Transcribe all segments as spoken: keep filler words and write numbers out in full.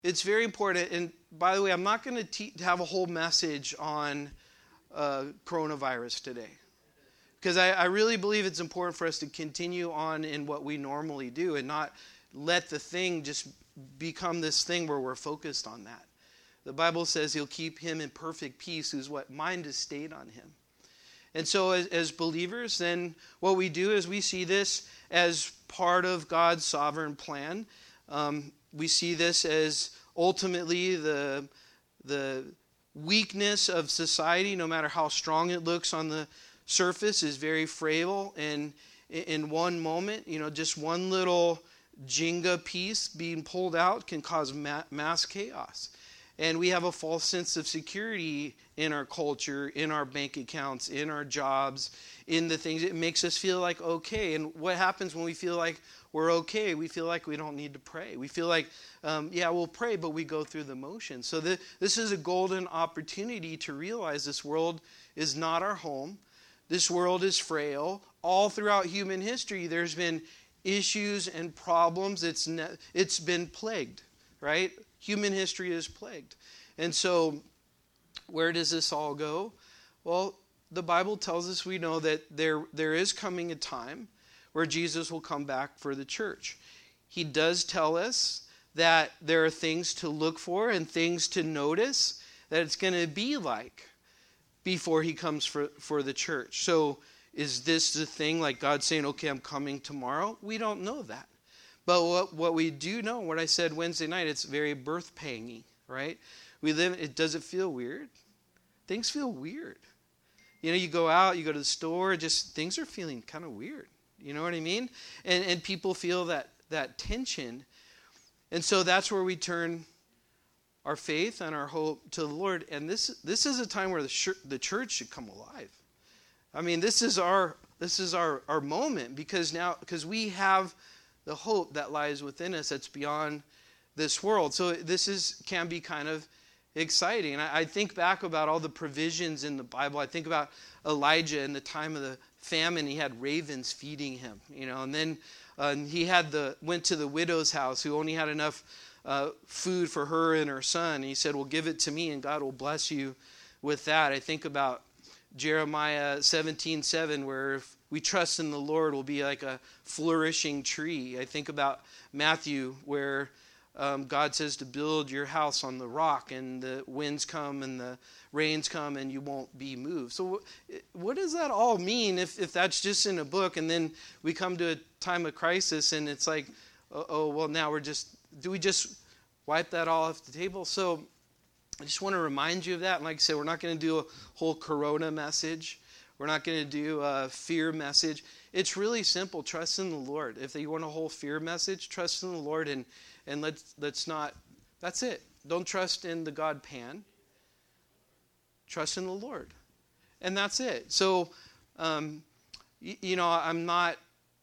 It's very important. And by the way, I'm not going to te- have a whole message on uh, coronavirus today. Because I, I really believe it's important for us to continue on in what we normally do and not let the thing just become this thing where we're focused on that. The Bible says he'll keep him in perfect peace whose what mind is stayed on him. And so as, as believers, then what we do is we see this as part of God's sovereign plan. Um, we see this as ultimately the, the weakness of society, no matter how strong it looks on the surface, is very frail. And in one moment, you know, just one little Jenga piece being pulled out can cause ma- mass chaos. And we have a false sense of security in our culture, in our bank accounts, in our jobs, in the things. It makes us feel like okay. And what happens when we feel like we're okay? We feel like we don't need to pray. We feel like, um, yeah, we'll pray, but we go through the motions. So the, this is a golden opportunity to realize this world is not our home. This world is frail. All throughout human history, there's been issues and problems. It's ne- it's been plagued, right? Human history is plagued. And so where does this all go? Well, the Bible tells us, we know that there there is coming a time where Jesus will come back for the church. He does tell us that there are things to look for and things to notice that it's going to be like before he comes for, for the church. So is this the thing, like God saying, okay, I'm coming tomorrow? We don't know that. But what, what we do know, what I said Wednesday night, it's very birth-pangy, right? We live, it does it feel weird? Things feel weird. You know, you go out, you go to the store, just things are feeling kind of weird. You know what I mean? And and people feel that that tension. And so that's where we turn our faith and our hope to the Lord. And this this is a time where the sh- the church should come alive. I mean, this is our this is our, our moment, because now because we have the hope that lies within us that's beyond this world. So this is can be kind of exciting. And I, I think back about all the provisions in the Bible. I think about Elijah in the time of the famine. He had ravens feeding him, you know, and then uh, he had the went to the widow's house who only had enough uh, food for her and her son. And he said, well, give it to me and God will bless you with that. I think about Jeremiah seventeen seven, where if we trust in the Lord, we'll be like a flourishing tree. I think about Matthew, where um, God says to build your house on the rock, and the winds come and the rains come and you won't be moved. So what does that all mean if, if that's just in a book, and then we come to a time of crisis and it's like, oh, oh well, now we're just, do we just wipe that all off the table? So I just want to remind you of that. And like I said, we're not going to do a whole corona message. We're not going to do a fear message. It's really simple. Trust in the Lord. If you want a whole fear message, trust in the Lord, and and let's let's not. That's it. Don't trust in the God Pan. Trust in the Lord, and that's it. So, um, you, you know, I'm not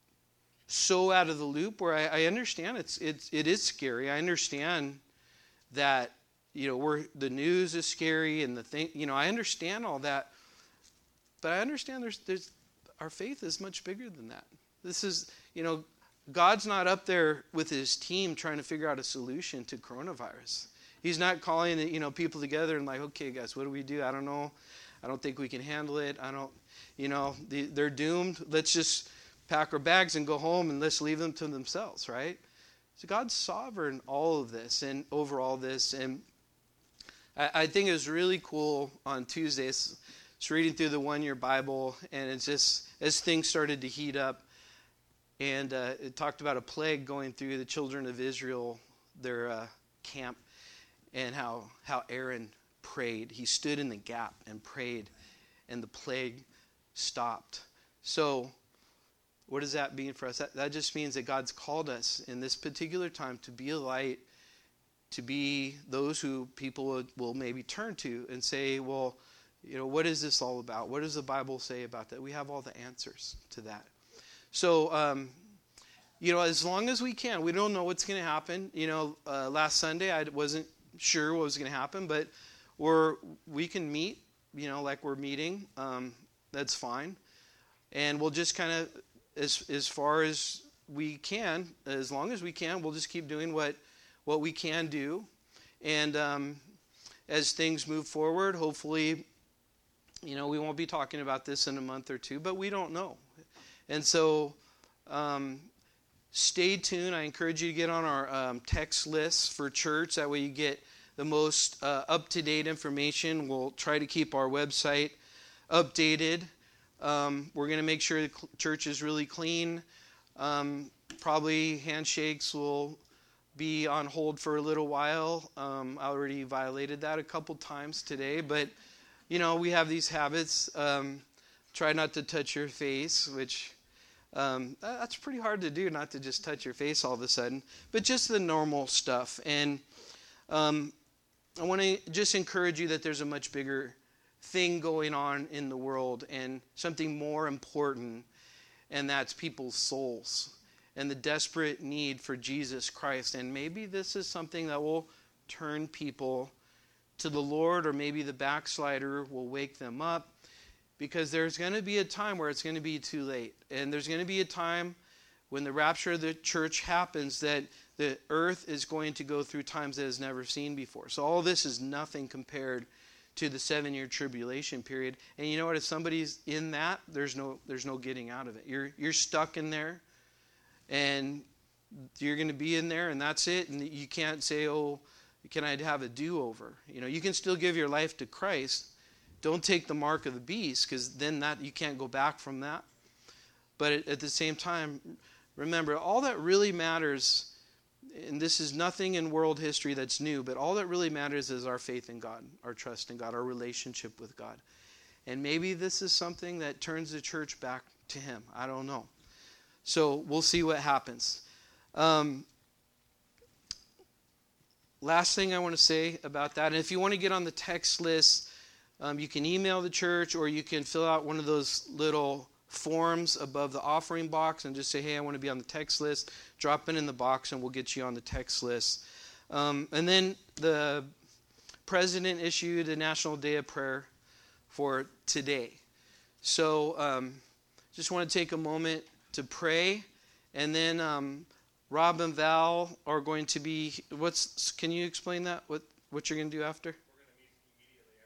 so out of the loop where I, I understand it's it's it is scary. I understand that, you know, we're the news is scary and the thing. You know, I understand all that. But I understand there's, there's, our faith is much bigger than that. This is, you know, God's not up there with his team trying to figure out a solution to coronavirus. He's not calling, you know, people together and like, okay, guys, what do we do? I don't know. I don't think we can handle it. I don't, you know, they're doomed. Let's just pack our bags and go home and let's leave them to themselves, right? So God's sovereign all of this and over all this. And I, I think it was really cool on Tuesdays. Just reading through the one-year Bible, and it's just, as things started to heat up, and uh, it talked about a plague going through the children of Israel, their uh, camp, and how, how Aaron prayed. He stood in the gap and prayed, and the plague stopped. So what does that mean for us? That, that just means that God's called us in this particular time to be a light, to be those who people will, will maybe turn to and say, well, you know, what is this all about? What does the Bible say about that? We have all the answers to that. So, um, you know, as long as we can, we don't know what's going to happen. You know, uh, last Sunday I wasn't sure what was going to happen, but we're, we can meet, you know, like we're meeting. Um, that's fine. And we'll just kind of, as as far as we can, as long as we can, we'll just keep doing what, what we can do. And um, as things move forward, hopefully, you know, we won't be talking about this in a month or two, but we don't know. And so um, stay tuned. I encourage you to get on our um, text list for church. That way you get the most uh, up-to-date information. We'll try to keep our website updated. Um, we're going to make sure the church is really clean. Um, probably handshakes will be on hold for a little while. Um, I already violated that a couple times today, but you know, we have these habits. Um, try not to touch your face, which um, that's pretty hard to do, not to just touch your face all of a sudden, but just the normal stuff. And um, I want to just encourage you that there's a much bigger thing going on in the world and something more important, and that's people's souls and the desperate need for Jesus Christ. And maybe this is something that will turn people to the Lord, or maybe the backslider will wake them up, because there's going to be a time where it's going to be too late. And there's going to be a time when the rapture of the church happens that the earth is going to go through times that it's never seen before. So all this is nothing compared to the seven-year tribulation period. And you know what? If somebody's in that, there's no there's no getting out of it. You're you're stuck in there, and you're going to be in there, and that's it. And you can't say, "Oh, can I have a do-over?" You know, you can still give your life to Christ. Don't take the mark of the beast, because then that you can't go back from that. But at, at the same time, remember, all that really matters, and this is nothing in world history that's new, but all that really matters is our faith in God, our trust in God, our relationship with God. And maybe this is something that turns the church back to Him. I don't know. So we'll see what happens. Um, last thing I want to say about that, and if you want to get on the text list, um, you can email the church, or you can fill out one of those little forms above the offering box and just say, hey, I want to be on the text list. Drop it in the box and we'll get you on the text list. Um, and then the president issued a National Day of Prayer for today. So um, just want to take a moment to pray. And then um, Rob and Val are going to be, what's, can you explain that? What, what you're going to do after? We're going to meet immediately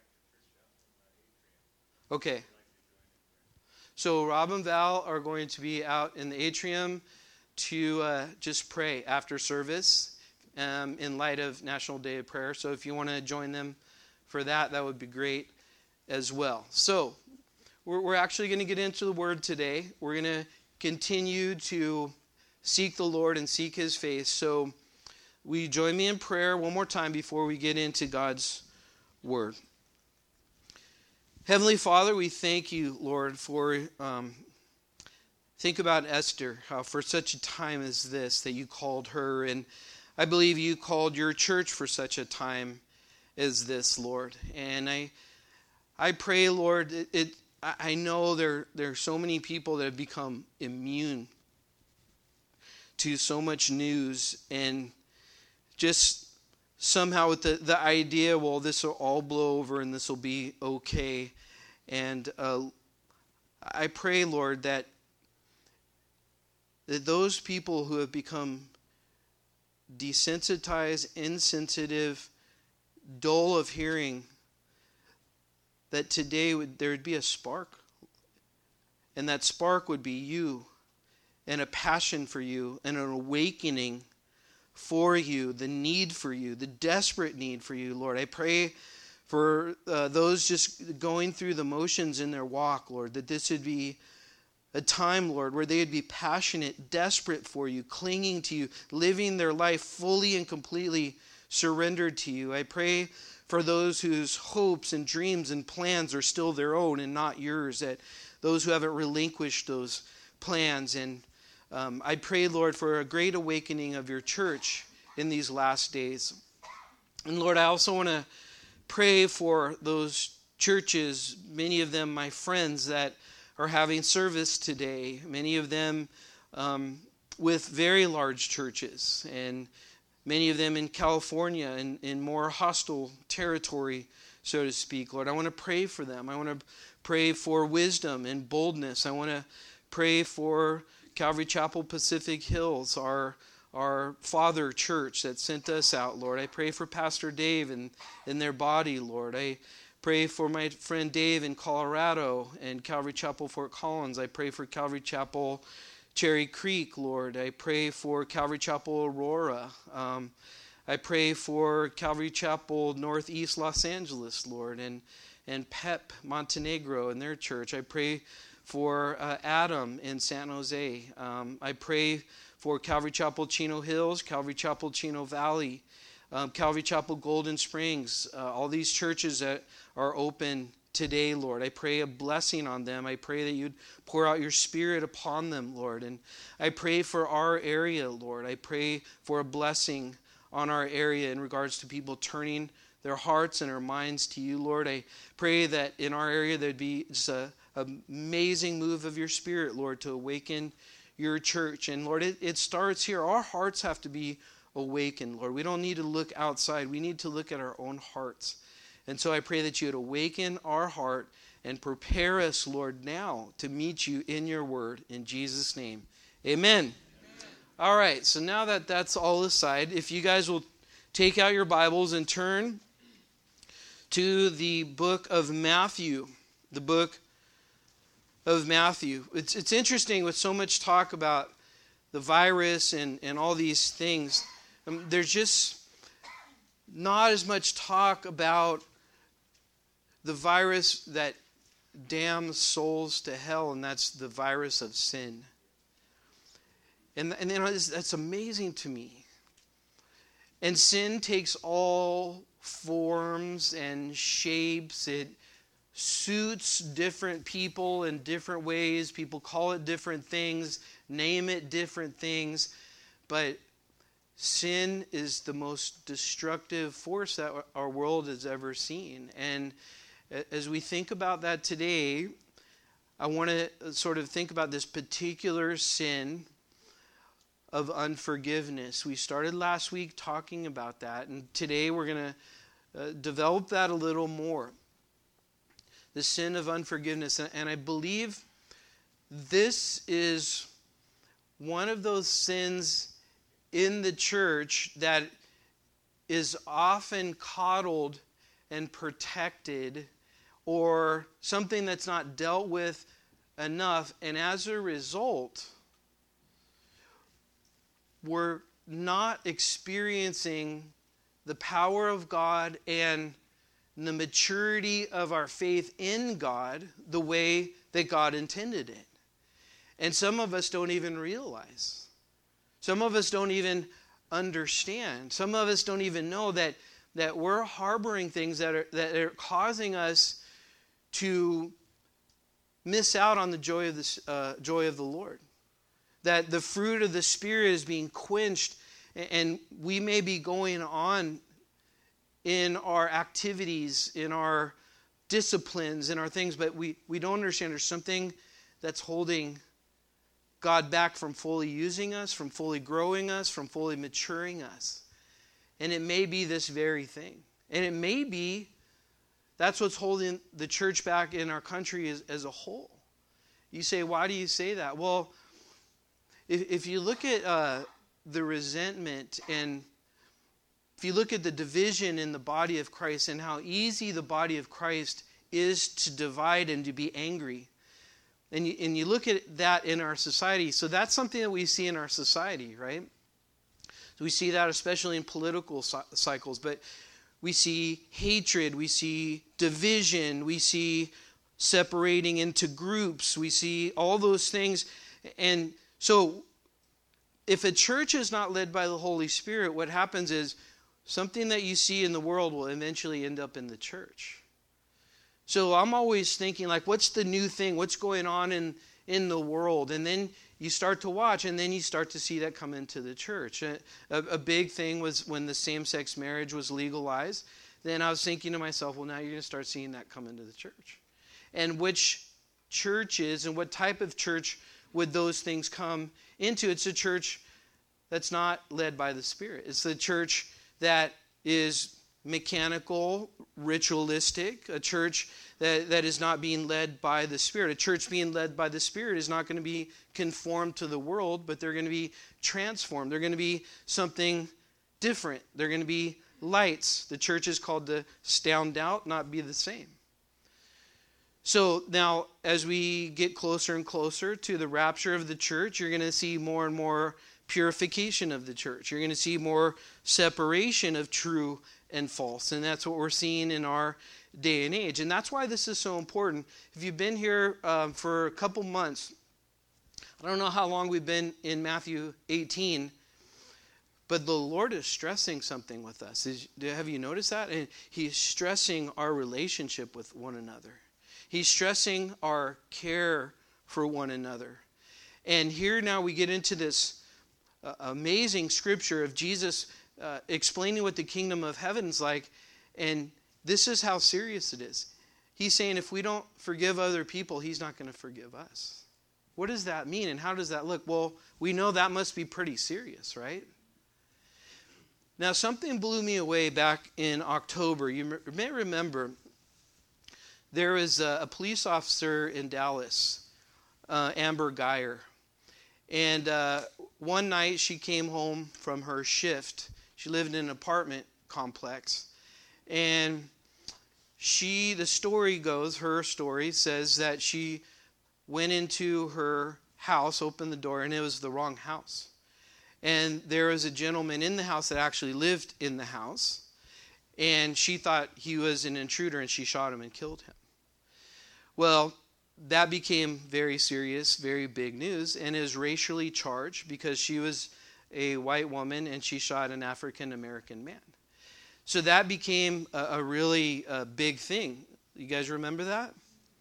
after church down in the atrium. Okay. So Rob and Val are going to be out in the atrium to uh, just pray after service um, in light of National Day of Prayer. So if you want to join them for that, that would be great as well. So we're, we're actually going to get into the Word today. We're going to continue to seek the Lord and seek His face. So will you join me in prayer one more time before we get into God's Word? Heavenly Father, we thank you, Lord, for, um, think about Esther, how for such a time as this that you called her, and I believe you called your church for such a time as this, Lord. And I I pray, Lord, it, it I know there, there are so many people that have become immune to so much news, and just somehow with the, the idea, well, this will all blow over and this will be okay. And uh, I pray, Lord, that, that those people who have become desensitized, insensitive, dull of hearing, that today would, there would be a spark. And that spark would be you, and a passion for you, and an awakening for you, the need for you, the desperate need for you, Lord. I pray for uh, those just going through the motions in their walk, Lord, that this would be a time, Lord, where they would be passionate, desperate for you, clinging to you, living their life fully and completely surrendered to you. I pray for those whose hopes and dreams and plans are still their own and not yours, that those who haven't relinquished those plans. And Um, I pray, Lord, for a great awakening of your church in these last days. And Lord, I also want to pray for those churches, many of them my friends that are having service today, many of them um, with very large churches, and many of them in California and in more hostile territory, so to speak. Lord, I want to pray for them. I want to pray for wisdom and boldness. I want to pray for Calvary Chapel Pacific Hills, our our father church that sent us out, Lord. I pray for Pastor Dave and, and their body, Lord. I pray for my friend Dave in Colorado and Calvary Chapel Fort Collins. I pray for Calvary Chapel Cherry Creek, Lord. I pray for Calvary Chapel Aurora. Um, I pray for Calvary Chapel Northeast Los Angeles, Lord, and, and P E P Montenegro and their church. I pray for uh, Adam in San Jose. Um, I pray for Calvary Chapel Chino Hills, Calvary Chapel Chino Valley, um, Calvary Chapel Golden Springs, uh, all these churches that are open today, Lord. I pray a blessing on them. I pray that you'd pour out your Spirit upon them, Lord. And I pray for our area, Lord. I pray for a blessing on our area in regards to people turning their hearts and their minds to you, Lord. I pray that in our area there'd be just a, an amazing move of your Spirit, Lord, to awaken your church. And Lord, it, it starts here. Our hearts have to be awakened, Lord. We don't need to look outside. We need to look at our own hearts. And so I pray that you would awaken our heart and prepare us, Lord, now to meet you in your word. In Jesus' name, amen. Amen. All right, so now that that's all aside, if you guys will take out your Bibles and turn to the book of Matthew, the book of Matthew. It's, it's interesting with so much talk about the virus and, and all these things. Um, there's just not as much talk about the virus that damns souls to hell, and that's the virus of sin. And, and you know, that's amazing to me. And sin takes all forms and shapes. It suits different people in different ways. People call it different things, name it different things. But sin is the most destructive force that our world has ever seen. And as we think about that today, I want to sort of think about this particular sin of unforgiveness. We started last week talking about that, and today we're going to uh, develop that a little more. The sin of unforgiveness. And I believe this is one of those sins in the church that is often coddled and protected, or something that's not dealt with enough. And as a result, we're not experiencing the power of God and the maturity of our faith in God the way that God intended it. And some of us don't even realize. Some of us don't even understand. Some of us don't even know that, that we're harboring things that are, that are causing us to miss out on the joy of the, uh, joy of the Lord. That the fruit of the Spirit is being quenched, and we may be going on in our activities, in our disciplines, in our things, but we, we don't understand there's something that's holding God back from fully using us, from fully growing us, from fully maturing us. And it may be this very thing. And it may be that's what's holding the church back in our country as, as a whole. You say, why do you say that? Well, if, if you look at uh, the resentment, and if you look at the division in the body of Christ and how easy the body of Christ is to divide and to be angry, and you, and you look at that in our society, so that's something that we see in our society, right? So we see that especially in political cycles, but we see hatred, we see division, we see separating into groups, we see all those things. And so if a church is not led by the Holy Spirit, what happens is something that you see in the world will eventually end up in the church. So I'm always thinking, like, what's the new thing? What's going on in, in the world? And then you start to watch, and then you start to see that come into the church. A, a big thing was when the same-sex marriage was legalized. Then I was thinking to myself, well, now you're going to start seeing that come into the church. And which churches and what type of church would those things come into? It's a church that's not led by the Spirit. It's the church that is mechanical, ritualistic, a church that, that is not being led by the Spirit. A church being led by the Spirit is not going to be conformed to the world, but they're going to be transformed. They're going to be something different. They're going to be lights. The church is called to stand out, not be the same. So now, as we get closer and closer to the rapture of the church, you're going to see more and more purification of the church. You're going to see more separation of true and false. And that's what we're seeing in our day and age. And that's why this is so important. If you've been here um, for a couple months, I don't know how long we've been in Matthew eighteen, but the Lord is stressing something with us. Is, have you noticed that? And He's stressing our relationship with one another. He's stressing our care for one another. And here now we get into this uh, amazing scripture of Jesus uh, explaining what the kingdom of heaven is like. And this is how serious it is. He's saying if we don't forgive other people, He's not going to forgive us. What does that mean and how does that look? Well, we know that must be pretty serious, right? Now, something blew me away back in October. You may remember there was a, a police officer in Dallas, uh, Amber Geyer. And uh, one night she came home from her shift. She lived in an apartment complex. And she, the story goes, her story says that she went into her house, opened the door, and it was the wrong house. And there was a gentleman in the house that actually lived in the house. And she thought he was an intruder, and she shot him and killed him. Well, that became very serious, very big news, and is racially charged because she was a white woman and she shot an African-American man. So that became a, a really uh, big thing. You guys remember that?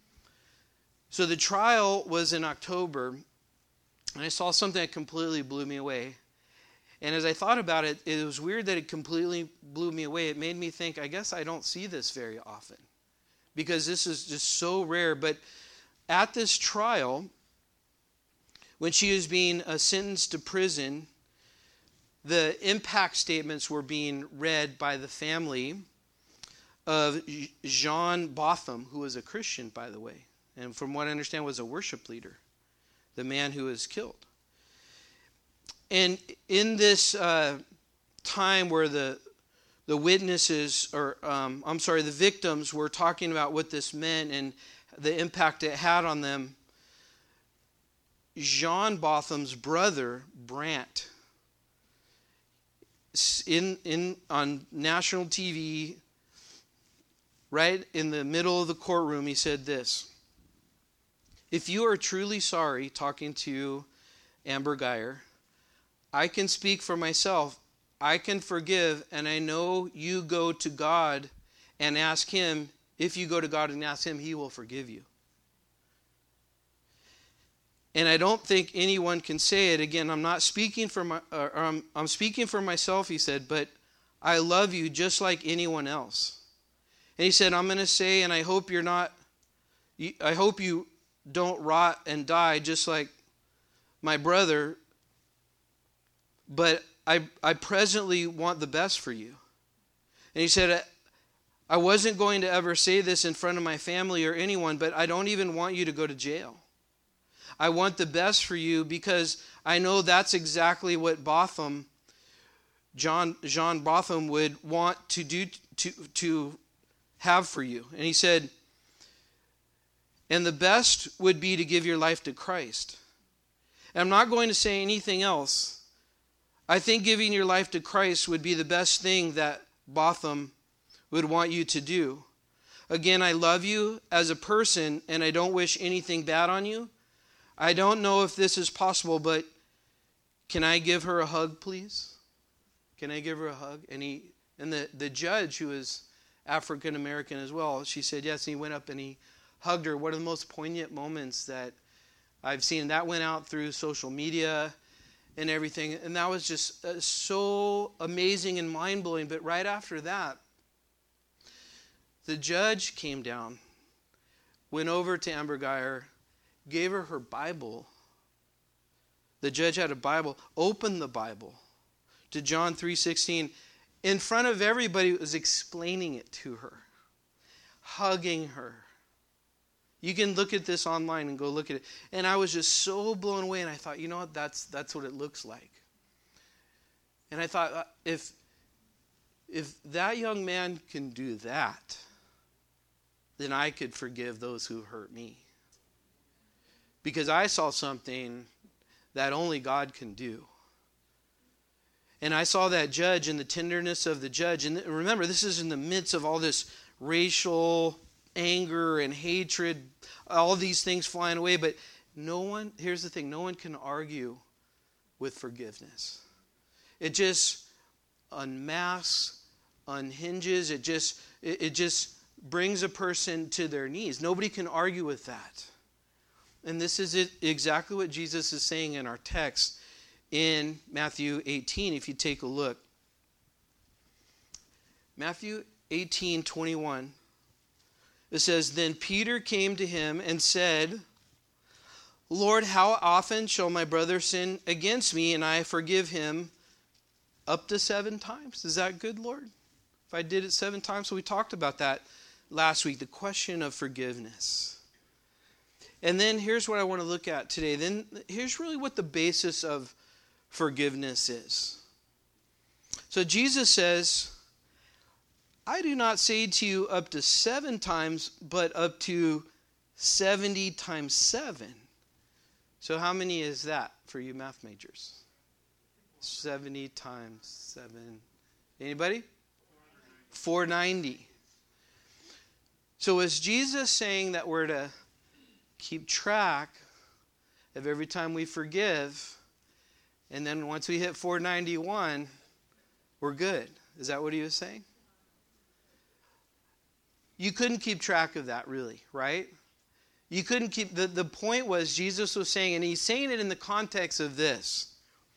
So the trial was in October, and I saw something that completely blew me away. And as I thought about it, it was weird that it completely blew me away. It made me think, I guess I don't see this very often, because this is just so rare. But at this trial, when she was being uh, sentenced to prison, the impact statements were being read by the family of John Botham, who was a Christian, by the way, and from what I understand was a worship leader, the man who was killed. And in this uh, time where the the witnesses, or um, I'm sorry, the victims were talking about what this meant and the impact it had on them, John Botham's brother, Brant, in in on national T V, right in the middle of the courtroom, he said this: "If you are truly sorry," talking to Amber Geyer, "I can speak for myself. I can forgive, and I know you go to God and ask Him. If you go to God and ask Him, He will forgive you. And I don't think anyone can say it." Again, I'm not speaking for my, or I'm, I'm speaking for myself, he said, "but I love you just like anyone else." And he said, "I'm going to say, and I hope you're not, I hope you don't rot and die just like my brother, but I, I presently want the best for you." And he said, "I wasn't going to ever say this in front of my family or anyone, but I don't even want you to go to jail. I want the best for you because I know that's exactly what Botham, John, John Botham would want to do, to, to have for you." And he said, "And the best would be to give your life to Christ. And I'm not going to say anything else. I think giving your life to Christ would be the best thing that Botham would want you to do. Again, I love you as a person, and I don't wish anything bad on you. I don't know if this is possible, but can I give her a hug, please? Can I give her a hug?" And he, and the, the judge, who is African American as well, she said yes, and he went up and he hugged her. One of the most poignant moments that I've seen. That went out through social media and everything, and that was just uh, so amazing and mind-blowing. But right after that, the judge came down, went over to Amber Geyer, gave her her Bible. The judge had a Bible, opened the Bible to John three sixteen, in front of everybody, was explaining it to her, hugging her. You can look at this online and go look at it. And I was just so blown away, and I thought, you know what, that's that's what it looks like. And I thought, if if that young man can do that, then I could forgive those who hurt me. Because I saw something that only God can do. And I saw that judge and the tenderness of the judge. And remember, this is in the midst of all this racial anger and hatred, all these things flying away. But no one, here's the thing, no one can argue with forgiveness. It just unmasks, unhinges, it just, it, it just brings a person to their knees. Nobody can argue with that. And this is it, exactly what Jesus is saying in our text in Matthew eighteen, if you take a look. Matthew eighteen twenty-one. It says, "Then Peter came to him and said, 'Lord, how often shall my brother sin against me and I forgive him? Up to seven times? Is that good, Lord? If I did it seven times?'" So we talked about that last week, the question of forgiveness. And then here's what I want to look at today. Then here's really what the basis of forgiveness is. So Jesus says, "I do not say to you up to seven times, but up to seventy times seven." So how many is that for you math majors? seventy times seven. Anybody? four ninety. So is Jesus saying that we're to keep track of every time we forgive, and then once we hit four ninety-one, we're good? Is that what he was saying? You couldn't keep track of that, really, right? You couldn't keep, the, the point was Jesus was saying, and he's saying it in the context of this.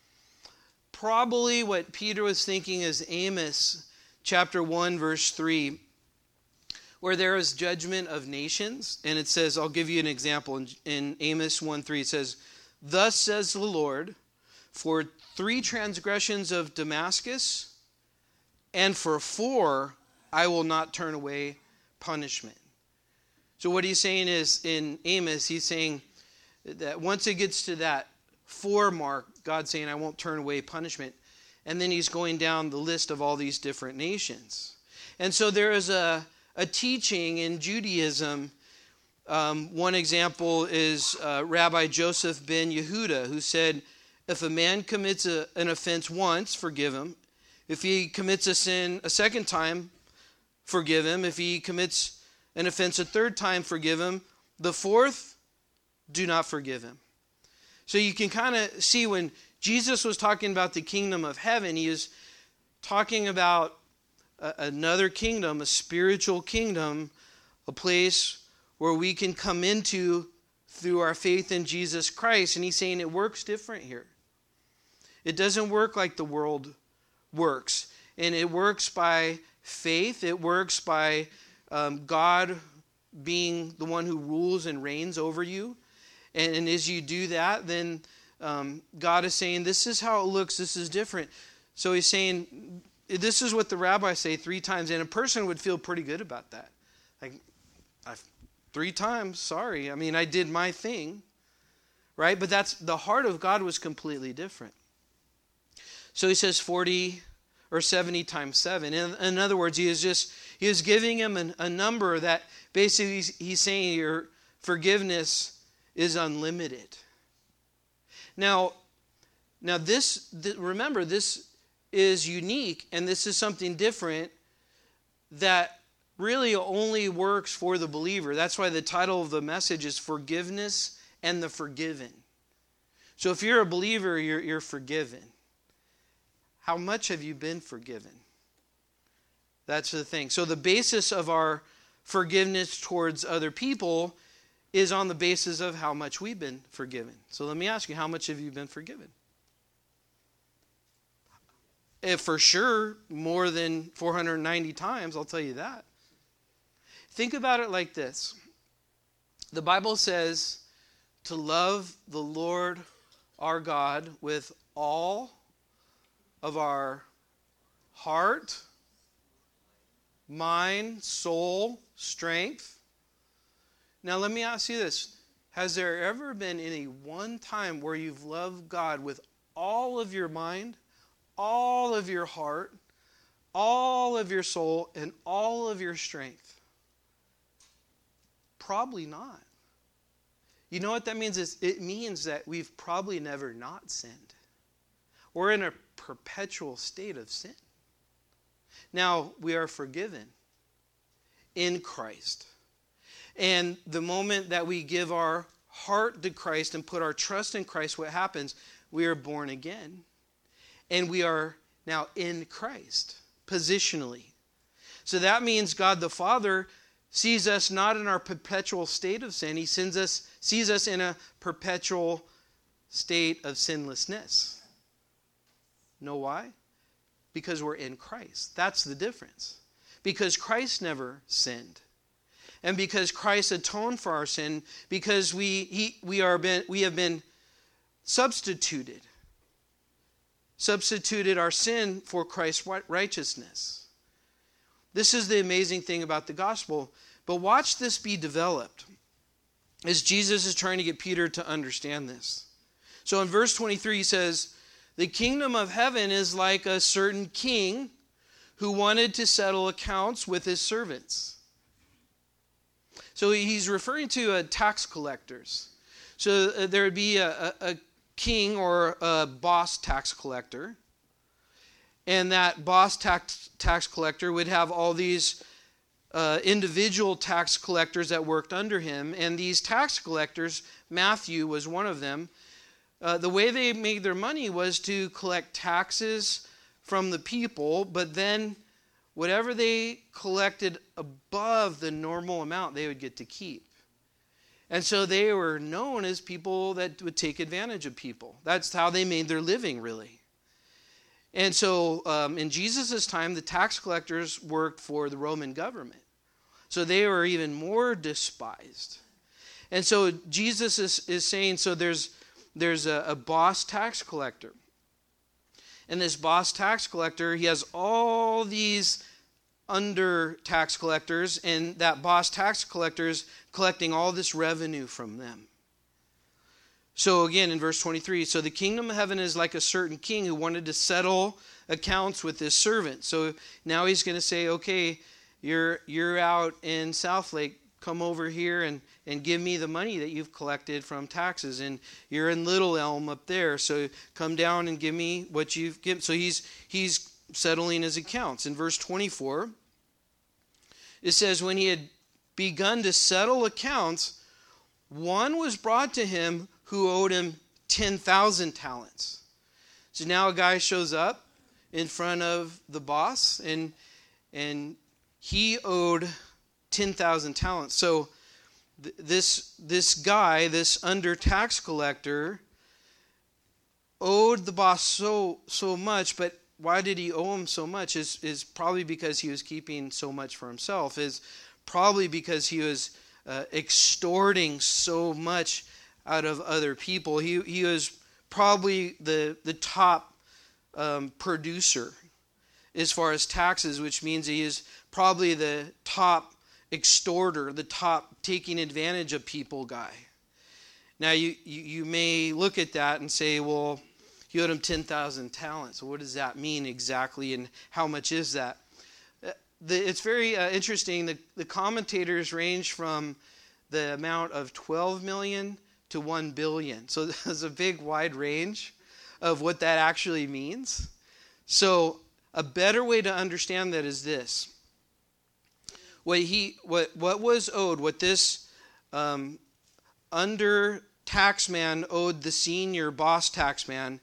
Probably what Peter was thinking is Amos chapter one, verse three, where there is judgment of nations. And it says, I'll give you an example. In, in Amos one three, it says, "Thus says the Lord, for three transgressions of Damascus, and for four I will not turn away punishment." So what he's saying is, in Amos, he's saying that once it gets to that four mark, God's saying, I won't turn away punishment. And then he's going down the list of all these different nations. And so there is a, a teaching in Judaism. Um, one example is uh, Rabbi Joseph ben Yehuda, who said, if a man commits a, an offense once, forgive him. If he commits a sin a second time, forgive him. If he commits an offense a third time, forgive him. The fourth, do not forgive him. So you can kind of see when Jesus was talking about the kingdom of heaven, he is talking about a, another kingdom, a spiritual kingdom, a place where we can come into through our faith in Jesus Christ. And he's saying it works different here. It doesn't work like the world works. And it works by faith. It works by um, God being the one who rules and reigns over you. And, and as you do that, then um, God is saying, this is how it looks. This is different. So he's saying, this is what the rabbis say three times. And a person would feel pretty good about that. Like, I've, three times, sorry. I mean, I did my thing. Right? But that's, the heart of God was completely different. So he says forty or seventy times seven. In, in other words, he is just, he is giving him an, a number that basically he's, he's saying your forgiveness is unlimited. Now, now this, th- remember, this is unique, and this is something different that really only works for the believer. That's why the title of the message is Forgiveness and the Forgiven. So if you're a believer, you're, you're forgiven. How much have you been forgiven? That's the thing. So the basis of our forgiveness towards other people is on the basis of how much we've been forgiven. So let me ask you, how much have you been forgiven? If for sure more than four hundred ninety times, I'll tell you that. Think about it like this. The Bible says to love the Lord our God with all of our heart, mind, soul, strength. Now let me ask you this. Has there ever been any one time where you've loved God with all of your mind, all of your heart, all of your soul, and all of your strength? Probably not. You know what that means? Is it means that we've probably never not sinned. We're in a perpetual state of sin. Now, we are forgiven in Christ. And the moment that we give our heart to Christ and put our trust in Christ, what happens? We are born again. And we are now in Christ, positionally. So that means God the Father sees us not in our perpetual state of sin. He sends us, sees us in a perpetual state of sinlessness. Know why? Because we're in Christ. That's the difference. Because Christ never sinned. And because Christ atoned for our sin, because we he, we are been we have been substituted. Substituted our sin for Christ's righteousness. This is the amazing thing about the gospel. But watch this be developed as Jesus is trying to get Peter to understand this. So in verse twenty-three he says, the kingdom of heaven is like a certain king who wanted to settle accounts with his servants. So he's referring to uh, tax collectors. So uh, there would be a, a, a king or a boss tax collector. And that boss tax, tax collector would have all these uh, individual tax collectors that worked under him. And these tax collectors, Matthew was one of them, uh, the way they made their money was to collect taxes from the people, but then whatever they collected above the normal amount, they would get to keep. And so they were known as people that would take advantage of people. That's how they made their living, really. And so um, in Jesus' time, the tax collectors worked for the Roman government. So they were even more despised. And so Jesus is, is saying, so there's, there's a, a boss tax collector. And this boss tax collector, he has all these under tax collectors, and that boss tax collector is collecting all this revenue from them. So again, in verse twenty-three, so the kingdom of heaven is like a certain king who wanted to settle accounts with his servant. So now he's going to say, okay, you're you're out in Southlake, come over here and, and give me the money that you've collected from taxes. And you're in Little Elm up there, so come down and give me what you've given. So he's he's settling his accounts. In verse twenty-four, it says, when he had begun to settle accounts, one was brought to him who owed him ten thousand talents. So now a guy shows up in front of the boss, and and he owed ten thousand talents. So th- this this guy, this under tax collector, owed the boss so so much. But why did he owe him so much? Is is probably because he was keeping so much for himself. Is probably because he was uh, extorting so much out of other people. He he was probably the the top um, producer as far as taxes, which means he is probably the top extorter, the top taking advantage of people guy. Now you, you, you may look at that and say, well, he owed him ten thousand talents. So what does that mean exactly, and how much is that? The, it's very uh, interesting. The, the commentators range from the amount of twelve million to one billion. So there's a big wide range of what that actually means. So a better way to understand that is this. What he what what was owed, what this um, under taxman owed the senior boss taxman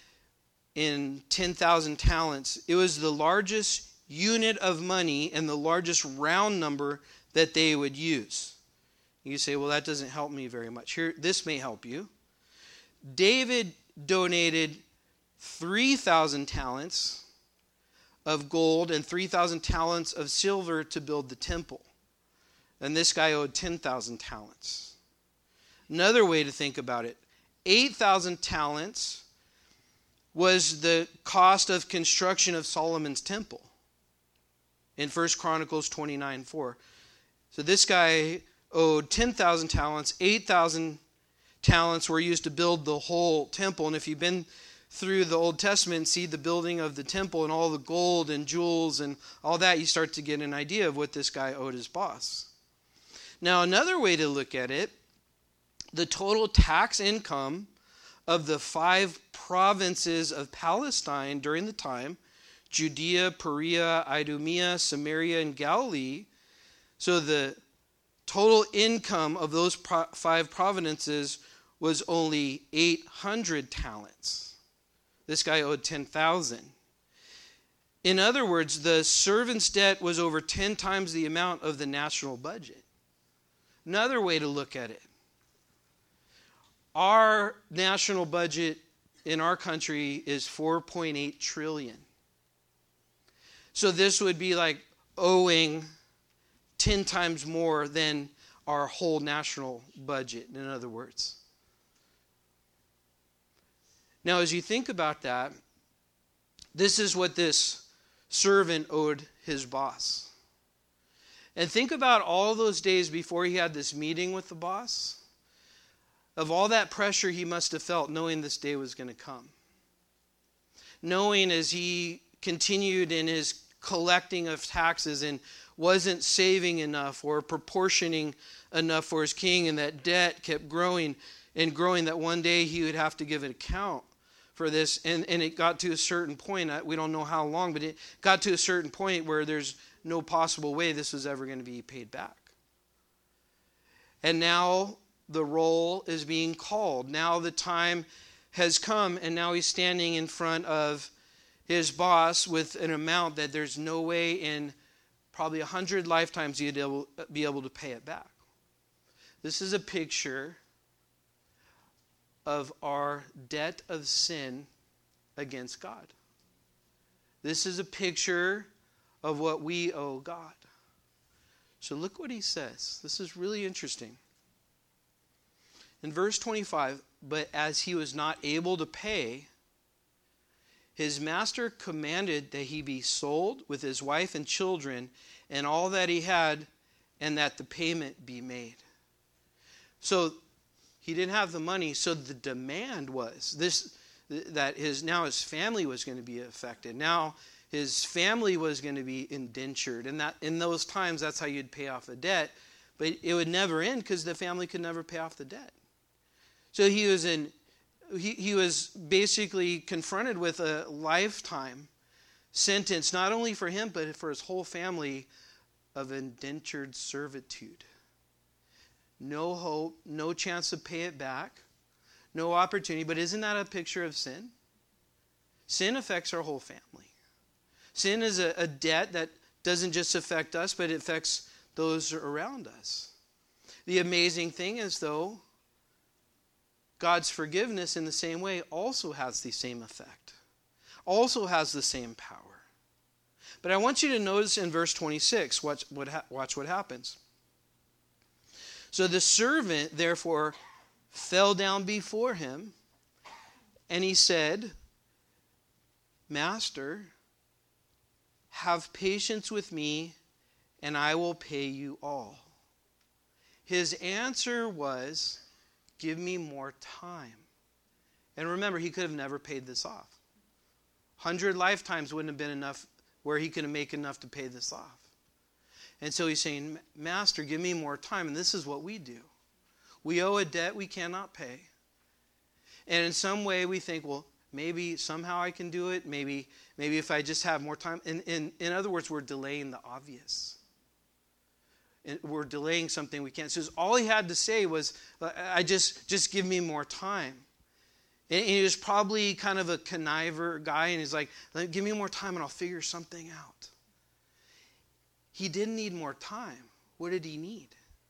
in ten thousand talents, it was the largest unit of money and the largest round number that they would use. You say, well, that doesn't help me very much. Here, this may help you. David donated three thousand talents of gold and three thousand talents of silver to build the temple. And this guy owed ten thousand talents. Another way to think about it, eight thousand talents was the cost of construction of Solomon's temple in First Chronicles twenty-nine four. So this guy owed ten thousand talents. eight thousand talents were used to build the whole temple. And if you've been through the Old Testament and see the building of the temple and all the gold and jewels and all that, you start to get an idea of what this guy owed his boss. Now, another way to look at it, the total tax income of the five provinces of Palestine during the time, Judea, Perea, Idumea, Samaria, and Galilee, so the total income of those pro- five provinces was only eight hundred talents. This guy owed ten thousand. In other words, the servant's debt was over ten times the amount of the national budget. Another way to look at it, our national budget in our country is four point eight trillion. So this would be like owing ten times more than our whole national budget, in other words. Now, as you think about that, this is what this servant owed his boss. And think about all those days before he had this meeting with the boss, of all that pressure he must have felt knowing this day was going to come. Knowing as he continued in his collecting of taxes and wasn't saving enough or proportioning enough for his king, and that debt kept growing and growing, that one day he would have to give an account for this. And, and it got to a certain point, we don't know how long, but it got to a certain point where there's no possible way this was ever going to be paid back. And now the roll is being called. Now the time has come, and now he's standing in front of his boss with an amount that there's no way in probably a hundred lifetimes he'd able, be able to pay it back. This is a picture of our debt of sin against God. This is a picture of what we owe God. So look what he says. This is really interesting. In verse twenty-five, but as he was not able to pay, his master commanded that he be sold with his wife and children and all that he had, and that the payment be made. So he didn't have the money, so the demand was this, that his now his family was going to be affected. Now his family was going to be indentured, and that in those times that's how you'd pay off the debt, but it would never end because the family could never pay off the debt. So he was in he, he was basically confronted with a lifetime sentence, not only for him but for his whole family, of indentured servitude. No hope, no chance to pay it back, no opportunity. But isn't that a picture of sin? Sin affects our whole family. Sin is a, a debt that doesn't just affect us, but it affects those around us. The amazing thing is, though, God's forgiveness in the same way also has the same effect, also has the same power. But I want you to notice in verse twenty-six, watch what, watch what happens. So the servant, therefore, fell down before him, and he said, Master, have patience with me, and I will pay you all. His answer was, give me more time. And remember, he could have never paid this off. Hundred lifetimes wouldn't have been enough where he could make enough to pay this off. And so he's saying, Master, give me more time. And this is what we do. We owe a debt we cannot pay. And in some way we think, well, maybe somehow I can do it. Maybe maybe if I just have more time. In, in, in other words, we're delaying the obvious. And we're delaying something we can't. So all he had to say was, I just, just give me more time. And he was probably kind of a conniver guy. And he's like, give me more time and I'll figure something out. He didn't need more time. What did he need?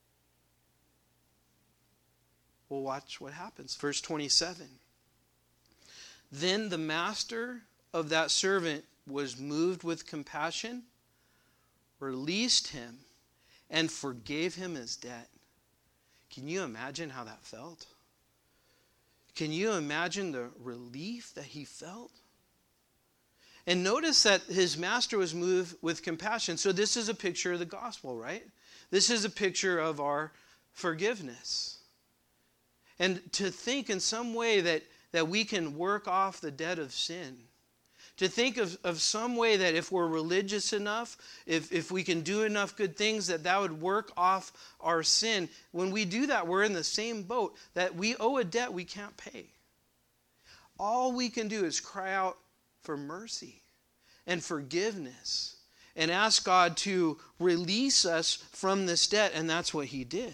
Well, watch what happens. Verse twenty-seven. Then the master of that servant was moved with compassion, released him, and forgave him his debt. Can you imagine how that felt? Can you imagine the relief that he felt? And notice that his master was moved with compassion. So this is a picture of the gospel, right? This is a picture of our forgiveness. And to think in some way that, that we can work off the debt of sin. To think of, of some way that if we're religious enough, if, if we can do enough good things, that that would work off our sin. When we do that, we're in the same boat, that we owe a debt we can't pay. All we can do is cry out for mercy and forgiveness and ask God to release us from this debt, and that's what he did.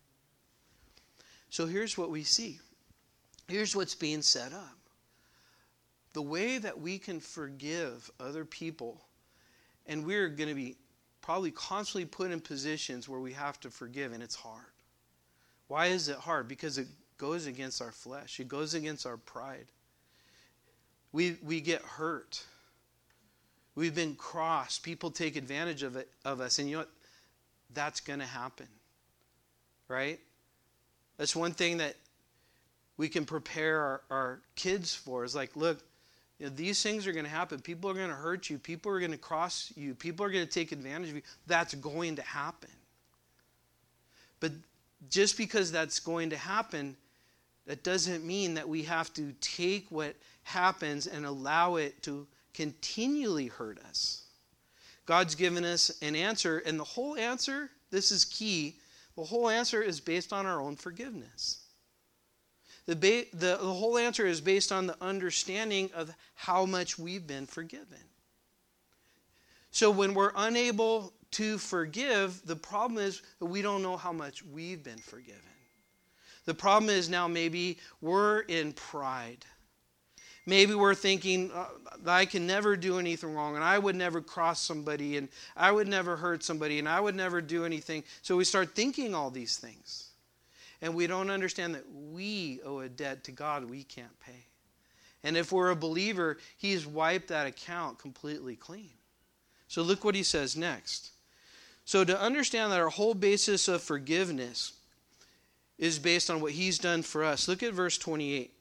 So here's what we see. Here's what's being set up. The way that we can forgive other people, and we're going to be probably constantly put in positions where we have to forgive, and it's hard. Why is it hard? Because it goes against our flesh. It goes against our pride. We we get hurt. We've been crossed. People take advantage of it of us, and you know what? That's going to happen, right? That's one thing that we can prepare our, our kids for. Is like, look, you know, these things are going to happen. People are going to hurt you. People are going to cross you. People are going to take advantage of you. That's going to happen. But just because that's going to happen, that doesn't mean that we have to take what happens and allow it to continually hurt us. God's given us an answer, and the whole answer, this is key, the whole answer is based on our own forgiveness. The, ba- the, the whole answer is based on the understanding of how much we've been forgiven. So when we're unable to forgive, the problem is that we don't know how much we've been forgiven. The problem is now maybe we're in pride. Maybe we're thinking, uh, I can never do anything wrong, and I would never cross somebody, and I would never hurt somebody, and I would never do anything. So we start thinking all these things. And we don't understand that we owe a debt to God we can't pay. And if we're a believer, he's wiped that account completely clean. So look what he says next. So to understand that our whole basis of forgiveness is based on what he's done for us. Look at verse twenty-eight.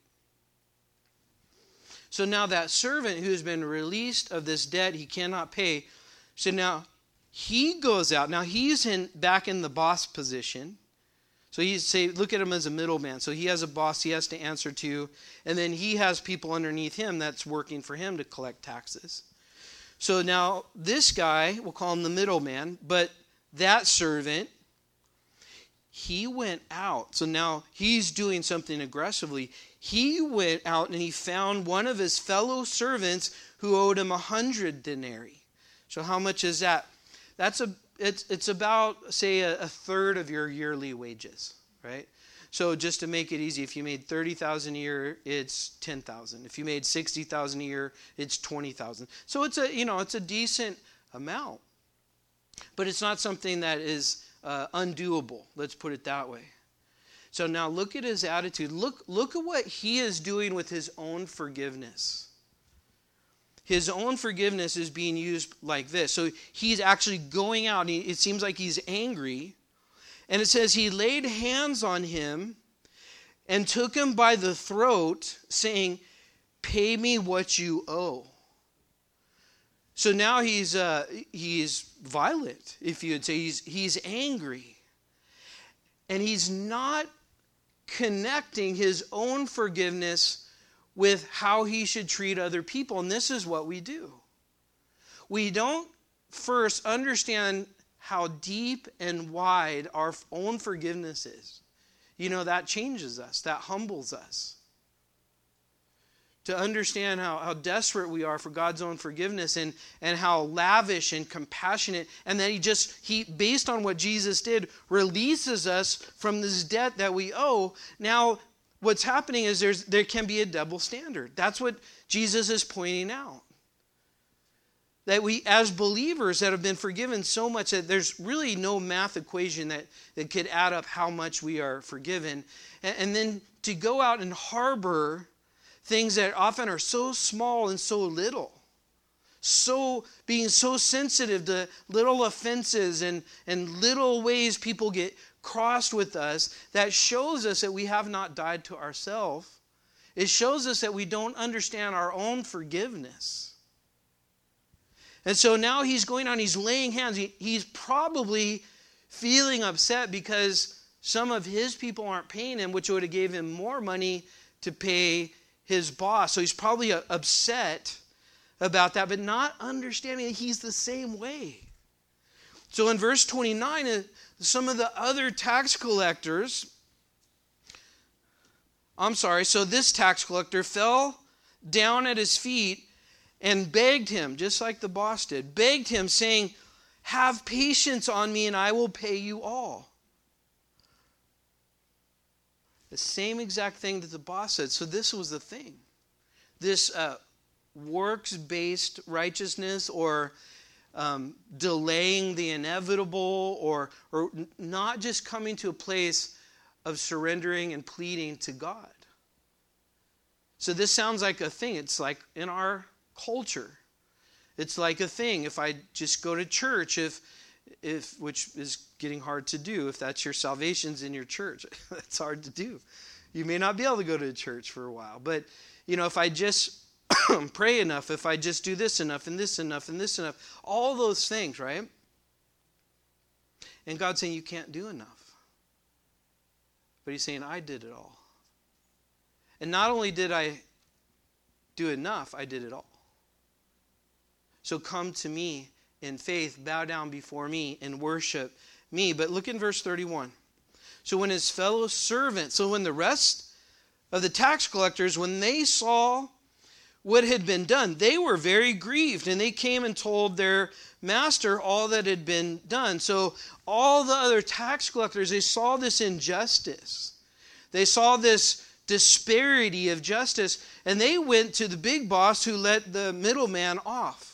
So now that servant who has been released of this debt he cannot pay, so now he goes out. Now he's in back in the boss position. So he's say, look at him as a middleman. So he has a boss he has to answer to, and then he has people underneath him that's working for him to collect taxes. So now this guy, we'll call him the middleman, but that servant, he went out. So now he's doing something aggressively. He went out and he found one of his fellow servants who owed him a hundred denarii. So how much is that? That's a It's it's about, say, a, a third of your yearly wages, right? So just to make it easy, if you made thirty thousand dollars a year, it's ten thousand dollars. If you made sixty thousand dollars a year, it's twenty thousand dollars. So it's a, you know, it's a decent amount. But it's not something that is uh, undoable, let's put it that way. So now look at his attitude. Look, look at what he is doing with his own forgiveness. His own forgiveness is being used like this. So he's actually going out. And he, it seems like he's angry. And it says he laid hands on him and took him by the throat, saying, "Pay me what you owe." So now he's uh, he's violent, if you would say. He's, he's angry. And he's not connecting his own forgiveness with how he should treat other people. And this is what we do. We don't first understand how deep and wide our own forgiveness is. You know, that changes us. That humbles us. To understand how, how desperate we are for God's own forgiveness, and, and how lavish and compassionate, and that he just, he based on what Jesus did, releases us from this debt that we owe. Now, what's happening is there's there can be a double standard. That's what Jesus is pointing out. That we, as believers that have been forgiven so much, that there's really no math equation that, that could add up how much we are forgiven. And, and then to go out and harbor things that often are so small and so little. So being so sensitive to little offenses and, and little ways people get crossed with us, that shows us that we have not died to ourselves. It shows us that we don't understand our own forgiveness. And so now he's going on, he's laying hands. He, he's probably feeling upset because some of his people aren't paying him, which would have gave him more money to pay his boss. So he's probably upset about that, but not understanding that he's the same way. So in verse twenty-nine, some of the other tax collectors, I'm sorry, so this tax collector fell down at his feet and begged him, just like the boss did, begged him saying, "Have patience on me and I will pay you all." The same exact thing that the boss said. So this was the thing. This uh, works-based righteousness, or um, delaying the inevitable, or, or not just coming to a place of surrendering and pleading to God. So this sounds like a thing. It's like in our culture. It's like a thing. If I just go to church, if if which is getting hard to do, if that's your salvation's in your church, that's hard to do. You may not be able to go to church for a while, but you know, if I just pray enough, if I just do this enough and this enough and this enough, all those things, right? And God's saying you can't do enough. But he's saying I did it all. And not only did I do enough, I did it all. So come to me in faith, bow down before me and worship me. But look in verse thirty-one. So when his fellow servants, so when the rest of the tax collectors, when they saw what had been done, they were very grieved, and they came and told their master all that had been done. So all the other tax collectors, they saw this injustice. They saw this disparity of justice, and they went to the big boss who let the middleman off.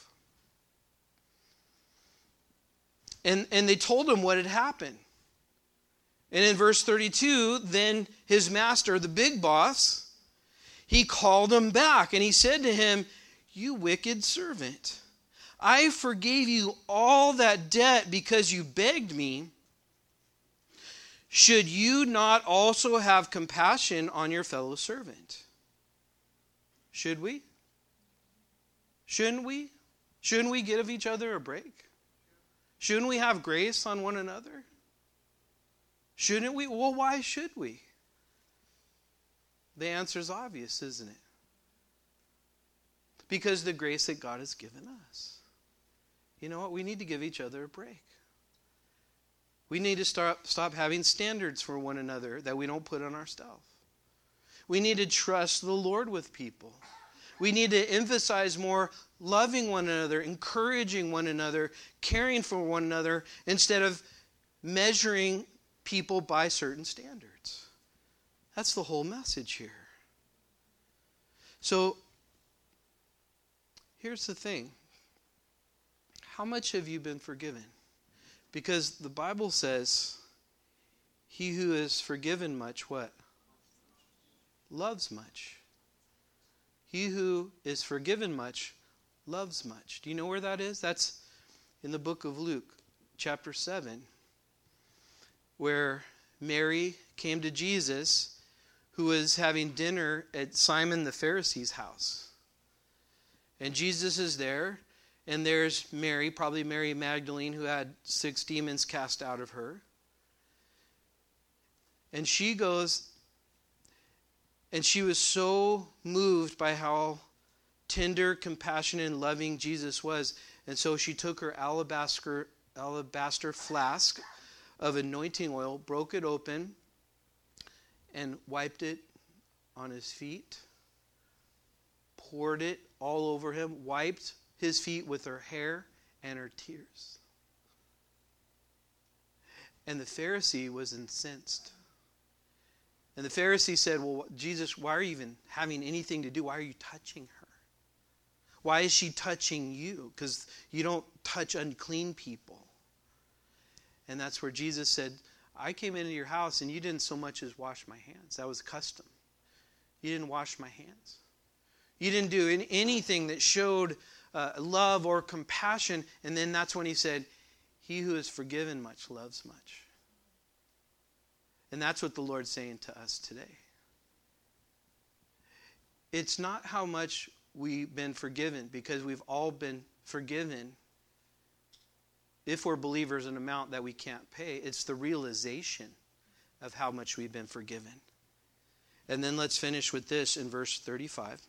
And, and they told him what had happened. And in verse thirty-two, then his master, the big boss, he called him back and he said to him, "You wicked servant, I forgave you all that debt because you begged me. Should you not also have compassion on your fellow servant?" Should we? Shouldn't we? Shouldn't we give each other a break? Shouldn't we have grace on one another? Shouldn't we? Well, why should we? The answer is obvious, isn't it? Because the grace that God has given us. You know what? We need to give each other a break. We need to start, stop having standards for one another that we don't put on ourselves. We need to trust the Lord with people. We need to emphasize more loving one another, encouraging one another, caring for one another, instead of measuring people by certain standards. That's the whole message here. So, here's the thing. How much have you been forgiven? Because the Bible says, he who is forgiven much, what? Loves much. He who is forgiven much, loves much. Do you know where that is? That's in the book of Luke, chapter seven, where Mary came to Jesus, who was having dinner at Simon the Pharisee's house. And Jesus is there, and there's Mary, probably Mary Magdalene, who had six demons cast out of her. And she goes, and she was so moved by how tender, compassionate, and loving Jesus was. And so she took her alabaster, alabaster flask of anointing oil, broke it open, and wiped it on his feet, poured it all over him, wiped his feet with her hair and her tears. And the Pharisee was incensed. And the Pharisee said, "Well, Jesus, why are you even having anything to do? Why are you touching her? Why is she touching you? Because you don't touch unclean people." And that's where Jesus said, "I came into your house and you didn't so much as wash my hands." That was custom. You didn't wash my hands. You didn't do anything that showed uh, love or compassion. And then that's when he said, "He who is forgiven much loves much." And that's what the Lord's saying to us today. It's not how much we've been forgiven, because we've all been forgiven, if we're believers, an amount that we can't pay. It's the realization of how much we've been forgiven. And then let's finish with this in verse thirty-five.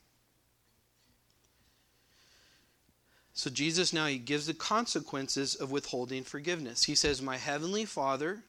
So Jesus now, he gives the consequences of withholding forgiveness. He says, my heavenly Father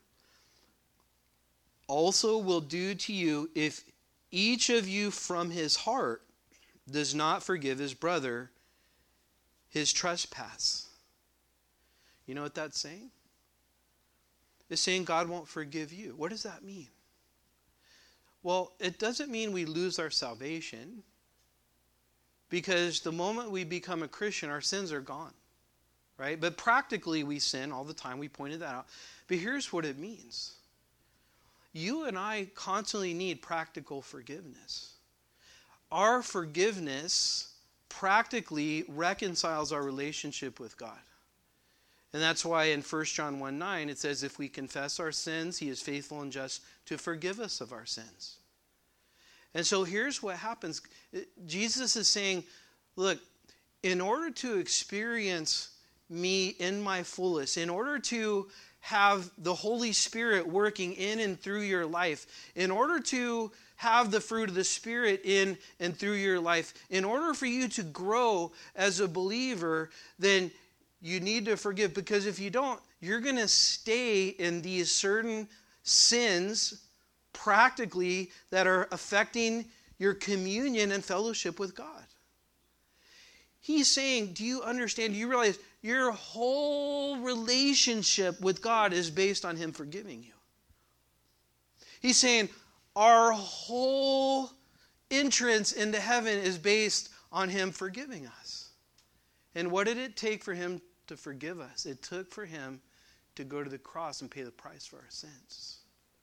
also will do to you if each of you from his heart does not forgive his brother his trespass. You know what that's saying? It's saying God won't forgive you. What does that mean? Well, it doesn't mean we lose our salvation, because the moment we become a Christian, our sins are gone, right? But practically we sin all the time. We pointed that out. But here's what it means. You and I constantly need practical forgiveness. Our forgiveness practically reconciles our relationship with God. And that's why in First John one nine it says, if we confess our sins, he is faithful and just to forgive us of our sins. And so here's what happens. Jesus is saying, look, in order to experience me in my fullest, in order to have the Holy Spirit working in and through your life, in order to have the fruit of the Spirit in and through your life, in order for you to grow as a believer, then you need to forgive. Because if you don't, you're going to stay in these certain sins practically that are affecting your communion and fellowship with God. He's saying, do you understand? Do you realize your whole relationship with God is based on him forgiving you? He's saying our whole entrance into heaven is based on him forgiving us. And what did it take for him to forgive us? It took for him to go to the cross and pay the price for our sins.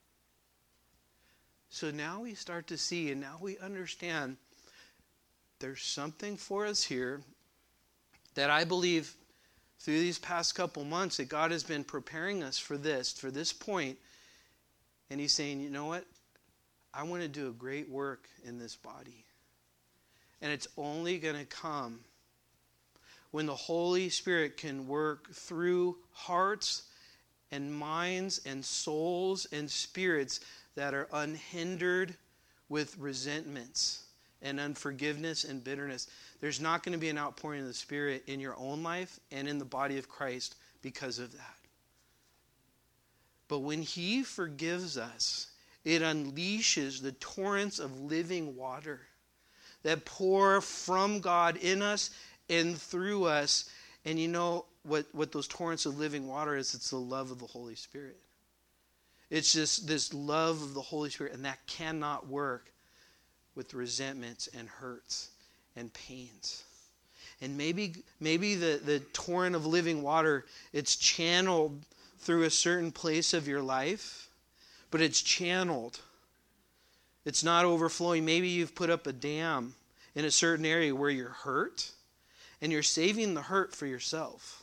So now we start to see, and now we understand there's something for us here that I believe through these past couple months that God has been preparing us for this, for this point. And he's saying, you know what? I want to do a great work in this body. And it's only going to come when the Holy Spirit can work through hearts and minds and souls and spirits that are unhindered with resentments and unforgiveness and bitterness. There's not going to be an outpouring of the Spirit in your own life and in the body of Christ because of that. But when he forgives us, it unleashes the torrents of living water that pour from God in us and through us. And you know what, what those torrents of living water is? It's the love of the Holy Spirit. It's just this love of the Holy Spirit, and that cannot work with resentments and hurts and pains. And maybe maybe the, the torrent of living water, it's channeled through a certain place of your life, but it's channeled. It's not overflowing. Maybe you've put up a dam in a certain area where you're hurt, and you're saving the hurt for yourself.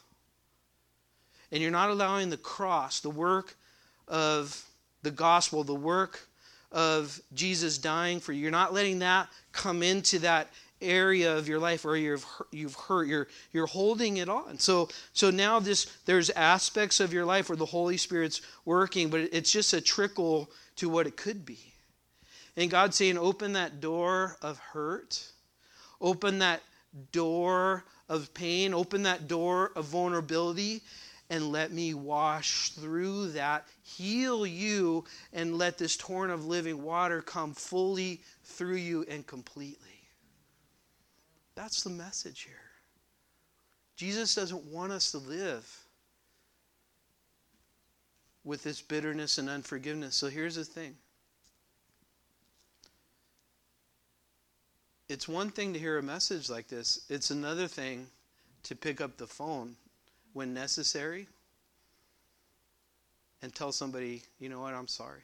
And you're not allowing the cross, the work of the gospel, the work of Jesus dying for you, you're not letting that come into that area of your life where you've you've hurt. You're you're holding it on. So so now this there's aspects of your life where the Holy Spirit's working, but it's just a trickle to what it could be. And God's saying, open that door of hurt, open that door of pain, open that door of vulnerability, and let me wash through that, heal you, and let this torrent of living water come fully through you and completely. That's the message here. Jesus doesn't want us to live with this bitterness and unforgiveness. So here's the thing. It's one thing to hear a message like this. It's another thing to pick up the phone when necessary and tell somebody, you know what, I'm sorry.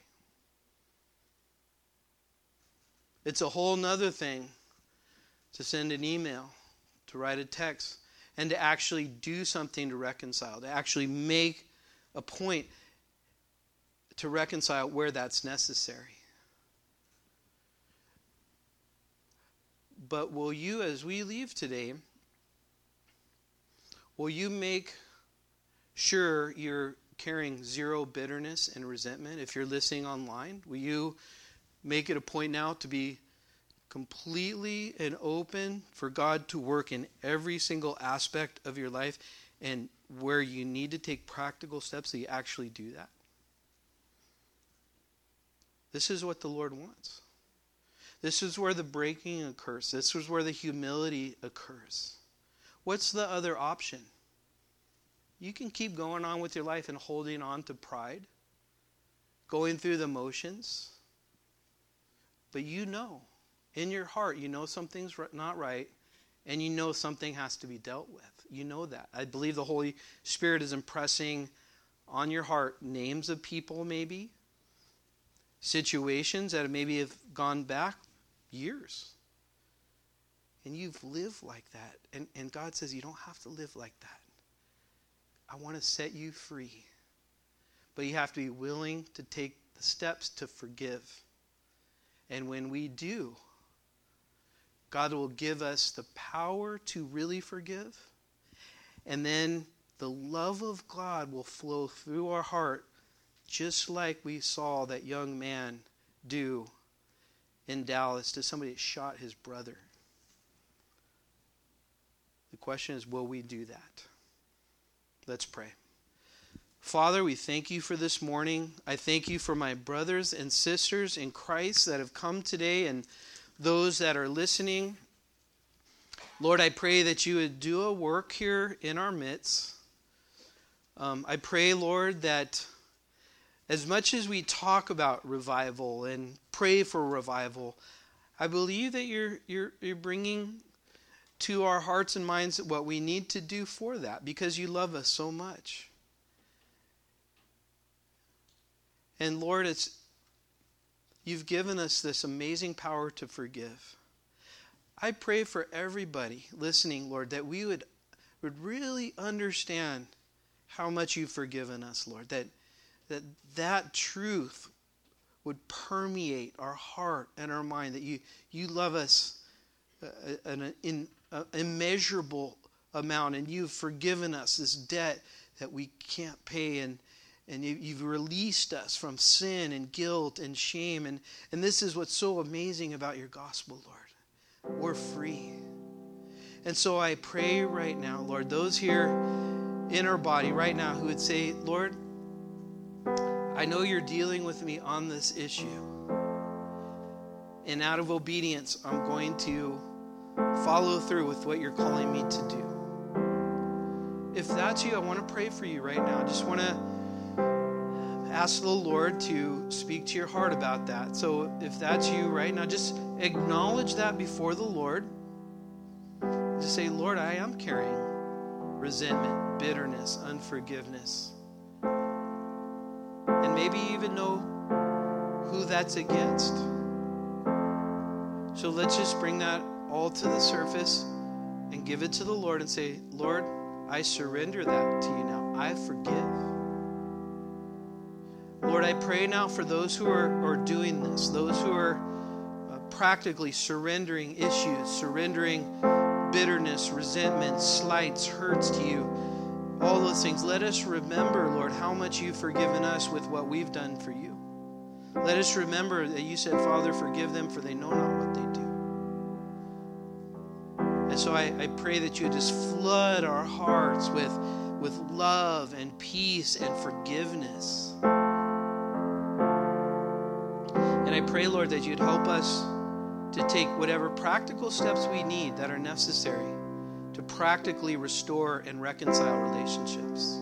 It's a whole nother thing to send an email, to write a text, and to actually do something to reconcile, to actually make a point to reconcile where that's necessary. But will you, as we leave today, will you make sure you're carrying zero bitterness and resentment? If you're listening online, will you make it a point now to be completely and open for God to work in every single aspect of your life, and where you need to take practical steps that you actually do that? This is what the Lord wants. This is where the breaking occurs. This is where the humility occurs. What's the other option? You can keep going on with your life and holding on to pride, going through the motions, but you know, in your heart, you know something's not right, and you know something has to be dealt with. You know that. I believe the Holy Spirit is impressing on your heart names of people, maybe, situations that maybe have gone back years. And you've lived like that. And, and God says you don't have to live like that. I want to set you free. But you have to be willing to take the steps to forgive. And when we do, God will give us the power to really forgive. And then the love of God will flow through our heart, just like we saw that young man do in Dallas to somebody that shot his brother. The question is, will we do that? Let's pray. Father, we thank you for this morning. I thank you for my brothers and sisters in Christ that have come today, and those that are listening. Lord, I pray that you would do a work here in our midst. Um, I pray, Lord, that as much as we talk about revival and pray for revival, I believe that you're you're you're bringing to our hearts and minds what we need to do for that, because you love us so much. And Lord, it's you've given us this amazing power to forgive. I pray for everybody listening, Lord, that we would, would really understand how much you've forgiven us, Lord. That that that truth would permeate our heart and our mind. That you you love us an in an immeasurable amount, and you've forgiven us this debt that we can't pay, and and you, you've released us from sin and guilt and shame. And and this is what's so amazing about your gospel, Lord. We're free. And so I pray right now, Lord, those here in our body right now who would say, Lord, I know you're dealing with me on this issue. And out of obedience, I'm going to follow through with what you're calling me to do. If that's you, I want to pray for you right now. I just want to ask the Lord to speak to your heart about that. So if that's you right now, just acknowledge that before the Lord. Just say, Lord, I am carrying resentment, bitterness, unforgiveness. And maybe even know who that's against. So let's just bring that all to the surface and give it to the Lord and say, Lord, I surrender that to you now. I forgive. Lord, I pray now for those who are, are doing this, those who are uh, practically surrendering issues, surrendering bitterness, resentment, slights, hurts to you, all those things. Let us remember, Lord, how much you've forgiven us with what we've done for you. Let us remember that you said, Father, forgive them, for they know not what they do. And so I, I pray that you just flood our hearts with, with love and peace and forgiveness. And I pray, Lord, that you'd help us to take whatever practical steps we need that are necessary to practically restore and reconcile relationships.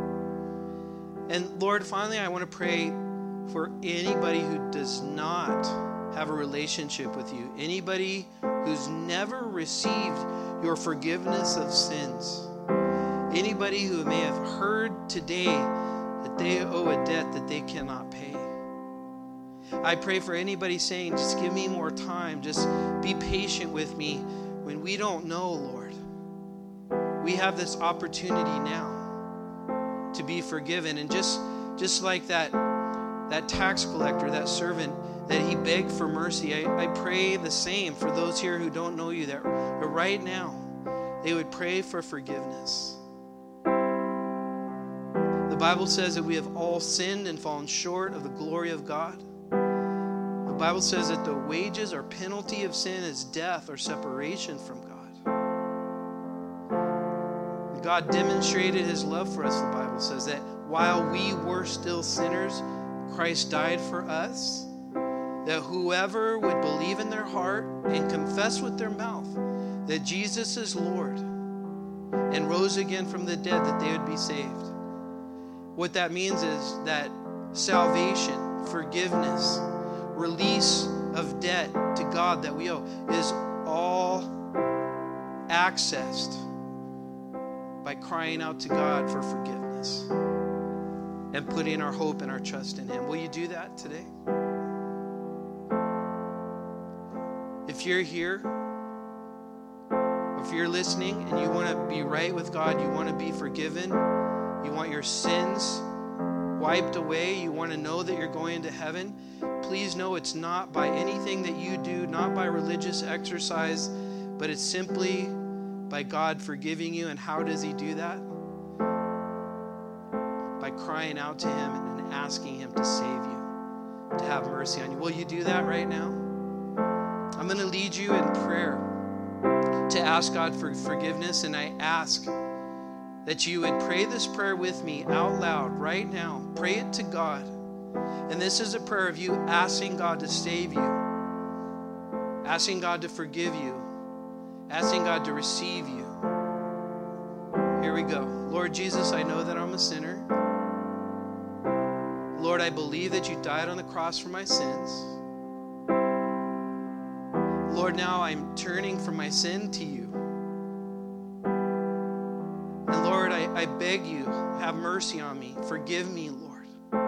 And Lord, finally, I want to pray for anybody who does not have a relationship with you, anybody who's never received your forgiveness of sins, anybody who may have heard today that they owe a debt that they cannot pay. I pray for anybody saying, just give me more time, just be patient with me when we don't know, Lord. We have this opportunity now to be forgiven. And just, just like that, that tax collector, that servant, that he begged for mercy, I, I pray the same for those here who don't know you, that right now they would pray for forgiveness. Bible says that we have all sinned and fallen short of the glory of God. The Bible says that the wages or penalty of sin is death or separation from God. God demonstrated his love for us, the Bible says, that while we were still sinners, Christ died for us, that whoever would believe in their heart and confess with their mouth that Jesus is Lord and rose again from the dead, that they would be saved. What that means is that salvation, forgiveness, release of debt to God that we owe is all accessed by crying out to God for forgiveness and putting our hope and our trust in him. Will you do that today? If you're here, if you're listening and you want to be right with God, you want to be forgiven, you want your sins wiped away, you want to know that you're going to heaven, please know it's not by anything that you do, not by religious exercise, but it's simply by God forgiving you. And how does he do that? By crying out to him and asking him to save you, to have mercy on you. Will you do that right now? I'm going to lead you in prayer to ask God for forgiveness, and I ask that you would pray this prayer with me out loud right now. Pray it to God. And this is a prayer of you asking God to save you, asking God to forgive you, asking God to receive you. Here we go. Lord Jesus, I know that I'm a sinner. Lord, I believe that you died on the cross for my sins. Lord, now I'm turning from my sin to you. And Lord, I, I beg you, have mercy on me. Forgive me, Lord.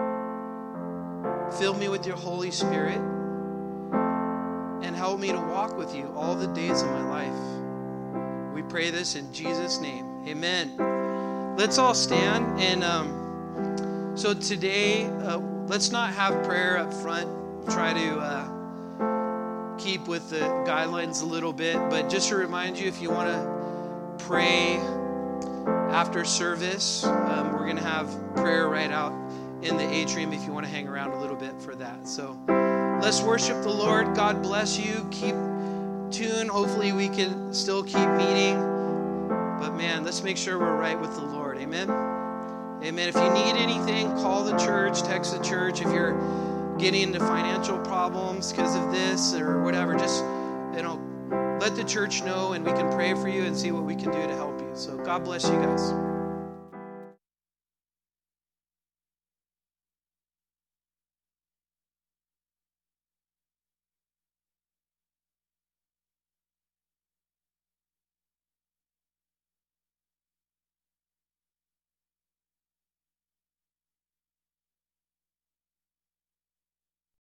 Fill me with your Holy Spirit and help me to walk with you all the days of my life. We pray this in Jesus' name. Amen. Let's all stand. And um, so today, uh, let's not have prayer up front. Try to uh, keep with the guidelines a little bit. But just to remind you, if you want to pray after service, um, we're going to have prayer right out in the atrium if you want to hang around a little bit for that. So let's worship the Lord. God bless you. Keep tuned. Hopefully we can still keep meeting. But man, let's make sure we're right with the Lord. Amen. Amen. If you need anything, call the church, text the church. If you're getting into financial problems because of this or whatever, just, you know, let the church know and we can pray for you and see what we can do to help you. So God bless you guys.